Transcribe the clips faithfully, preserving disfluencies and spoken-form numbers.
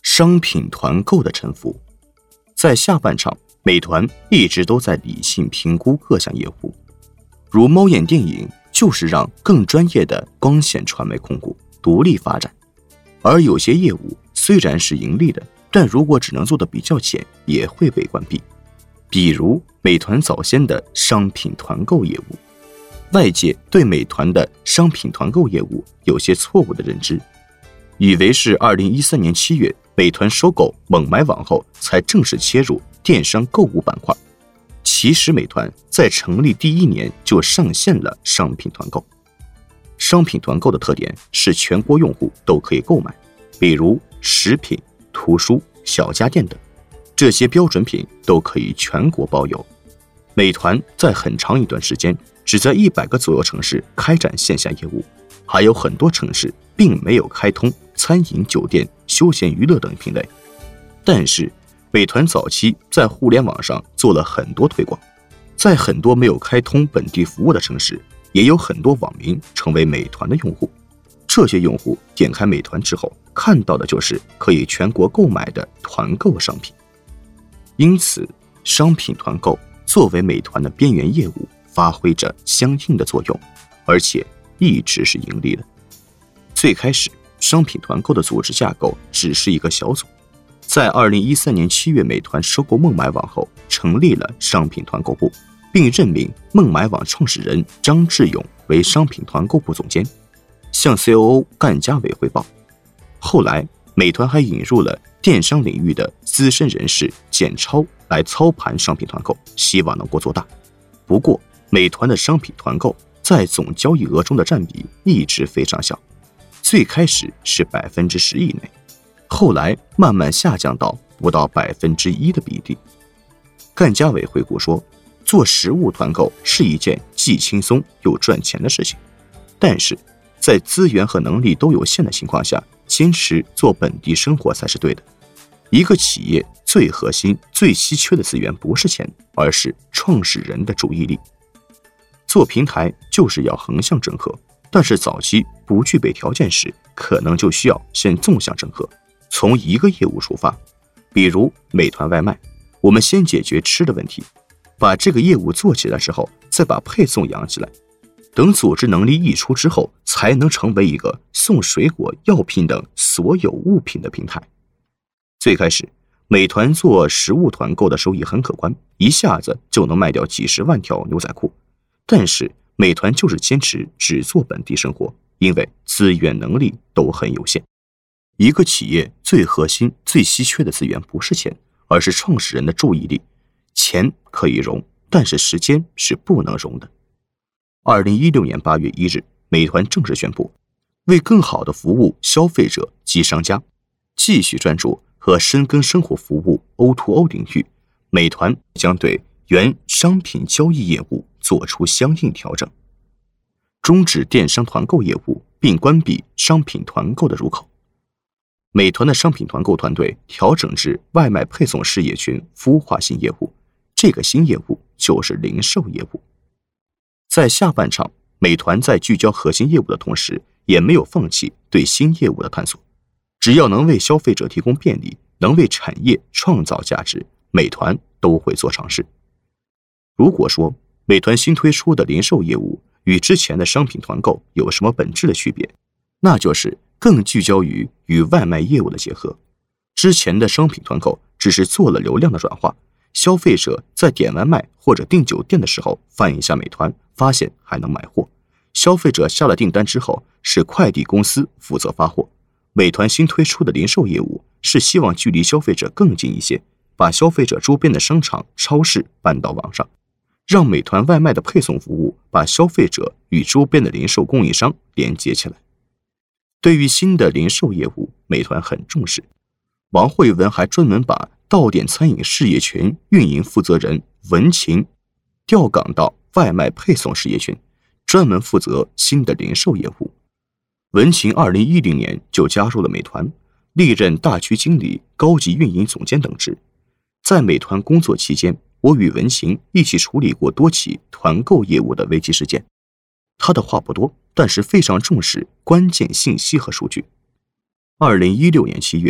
商品团购的沉浮。在下半场，美团一直都在理性评估各项业务，如猫眼电影就是让更专业的光线传媒控股独立发展，而有些业务虽然是盈利的，但如果只能做得比较浅，也会被关闭。比如美团早先的商品团购业务，外界对美团的商品团购业务有些错误的认知，以为是二零一三年七月美团收购猛买网后才正式切入电商购物板块。其实美团在成立第一年就上线了商品团购。商品团购的特点是全国用户都可以购买，比如食品、图书、小家电等，这些标准品都可以全国包邮。美团在很长一段时间只在一百个左右城市开展线下业务，还有很多城市并没有开通餐饮、酒店、休闲娱乐等品类。但是美团早期在互联网上做了很多推广，在很多没有开通本地服务的城市，也有很多网民成为美团的用户。这些用户点开美团之后，看到的就是可以全国购买的团购商品。因此，商品团购作为美团的边缘业务，发挥着相应的作用，而且一直是盈利的。最开始，商品团购的组织架构只是一个小组，在二零一三年七月美团收购孟买网后，成立了商品团购部，并任命孟买网创始人张志勇为商品团购部总监，向 C O O 干家伟汇报。后来美团还引入了电商领域的资深人士简超来操盘商品团购，希望能够做大。不过美团的商品团购在总交易额中的占比一直非常小，最开始是百分之十以内，后来慢慢下降到不到百分之一的比例。干家伟回顾说，做实物团购是一件既轻松又赚钱的事情，但是在资源和能力都有限的情况下，坚持做本地生活才是对的。一个企业最核心、最稀缺的资源不是钱，而是创始人的注意力。做平台就是要横向整合，但是早期不具备条件时，可能就需要先纵向整合，从一个业务出发。比如美团外卖，我们先解决吃的问题，把这个业务做起来之后，再把配送养起来，等组织能力溢出之后，才能成为一个送水果、药品等所有物品的平台。最开始美团做实物团购的收益很可观，一下子就能卖掉几十万条牛仔裤，但是美团就是坚持只做本地生活，因为资源能力都很有限。一个企业最核心、最稀缺的资源不是钱，而是创始人的注意力。钱可以融，但是时间是不能融的。二零一六年八月一日，美团正式宣布，为更好地服务消费者及商家，继续专注和深耕生活服务 O to O 领域，美团将对原商品交易业务做出相应调整，终止电商团购业务，并关闭商品团购的入口。美团的商品团购团队调整至外卖配送事业群孵化新业务，这个新业务就是零售业务。在下半场，美团在聚焦核心业务的同时，也没有放弃对新业务的探索。只要能为消费者提供便利，能为产业创造价值，美团都会做尝试。如果说美团新推出的零售业务与之前的商品团购有什么本质的区别，那就是更聚焦于与外卖业务的结合。之前的商品团购只是做了流量的转化，消费者在点外卖或者订酒店的时候翻一下美团，发现还能买货。消费者下了订单之后，是快递公司负责发货。美团新推出的零售业务是希望距离消费者更近一些，把消费者周边的商场、超市搬到网上，让美团外卖的配送服务把消费者与周边的零售供应商连接起来。对于新的零售业务，美团很重视。王慧文还专门把到点餐饮事业群运营负责人文琴调岗到外卖配送事业群，专门负责新的零售业务。文琴二零一零年就加入了美团，历任大区经理、高级运营总监等职。在美团工作期间，我与文琴一起处理过多起团购业务的危机事件。他的话不多，但是非常重视关键信息和数据。二零一六年七月，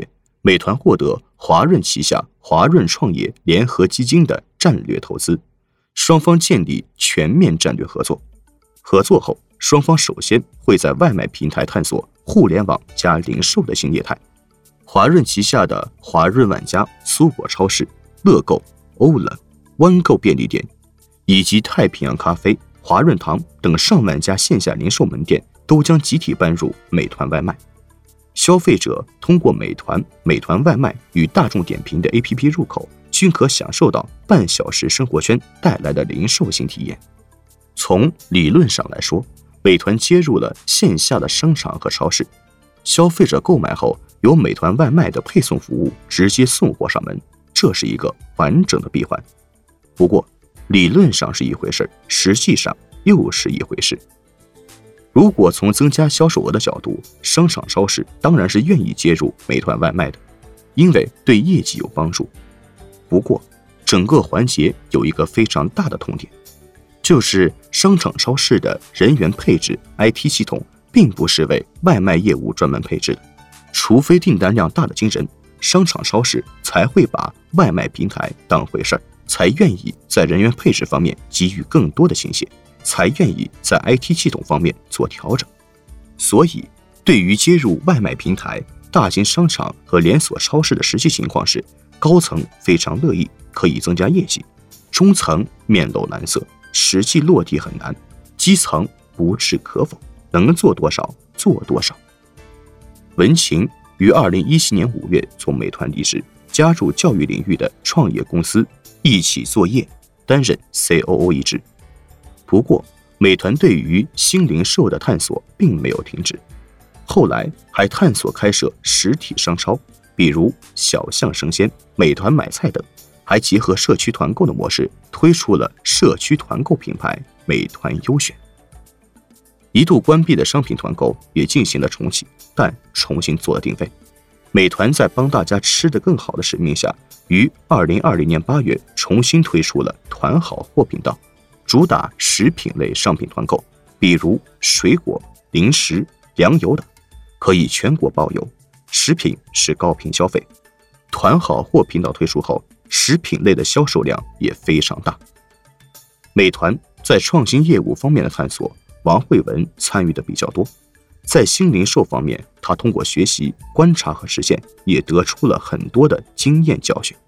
美团获得华润旗下华润创业联合基金的战略投资，双方建立全面战略合作。合作后，双方首先会在外卖平台探索互联网加零售的新业态。华润旗下的华润万家、苏果超市、乐购、欧乐、湾购便利店，以及太平洋咖啡、华润堂等上万家线下零售门店都将集体搬入美团外卖。消费者通过美团、美团外卖与大众点评的 A P P 入口，均可享受到半小时生活圈带来的零售新体验。从理论上来说，美团接入了线下的商场和超市，消费者购买后由美团外卖的配送服务直接送货上门，这是一个完整的闭环。不过，理论上是一回事，实际上又是一回事。如果从增加销售额的角度，商场超市当然是愿意接入美团外卖的，因为对业绩有帮助。不过，整个环节有一个非常大的痛点，就是商场超市的人员配置 I T 系统并不是为外卖业务专门配置的，除非订单量大的惊人，商场超市才会把外卖平台当回事儿，才愿意在人员配置方面给予更多的倾斜，才愿意在 I T 系统方面做调整。所以，对于接入外卖平台、大型商场和连锁超市的实际情况是，高层非常乐意，可以增加业绩；中层面露难色，实际落地很难；基层不置可否，能做多少做多少。文琴于二零一七年五月从美团离职，加入教育领域的创业公司一起作业，担任 C O O 一职。不过，美团对于新零售的探索并没有停止，后来还探索开设实体商超，比如小象生鲜、美团买菜等，还结合社区团购的模式，推出了社区团购品牌美团优选。一度关闭的商品团购也进行了重启，但重新做了定位。美团在帮大家吃得更好的使命下，于二零二零年八月重新推出了团好货频道，主打食品类商品团购，比如水果、零食、粮油等，可以全国包邮，食品是高频消费。团好货频道推出后，食品类的销售量也非常大。美团在创新业务方面的探索，王慧文参与的比较多。在新零售方面，他通过学习、观察和实践，也得出了很多的经验教训。